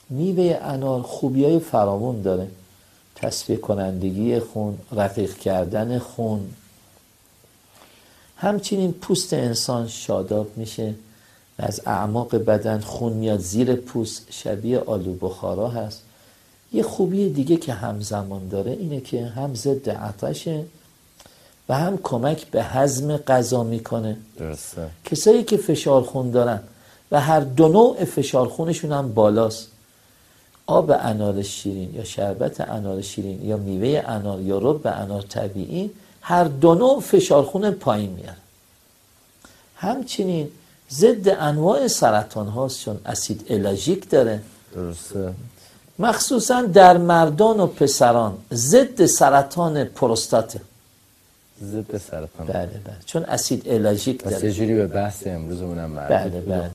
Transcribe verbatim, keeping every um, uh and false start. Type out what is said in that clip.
میوه انار خوبیای فراوون داره، تصفیه کنندگی خون، رقیق کردن خون. همچنین پوست انسان شاداب میشه، از اعماق بدن خون میاد زیر پوست، شبیه آلو بخارا هست. یه خوبی دیگه که همزمان داره اینه که هم ضد عطشه و هم کمک به هضم غذا میکنه. درسته. کسایی که فشار خون دارن و هر دو نوع فشار خونشون هم بالاست، آب انار شیرین یا شربت انار شیرین یا میوه انار یا رب انار طبیعی هر دو نوع فشار خون پایین میاره. همچنین ضد انواع سرطان هاست چون اسید الاژیک داره. درسته. مخصوصا در مردان و پسران ضد سرطان پروستاته. ضد سرطان. بله بله، چون اسید الاژیک داره. پس یه جوری به بحث امروزمون هم مربوط. بله بله.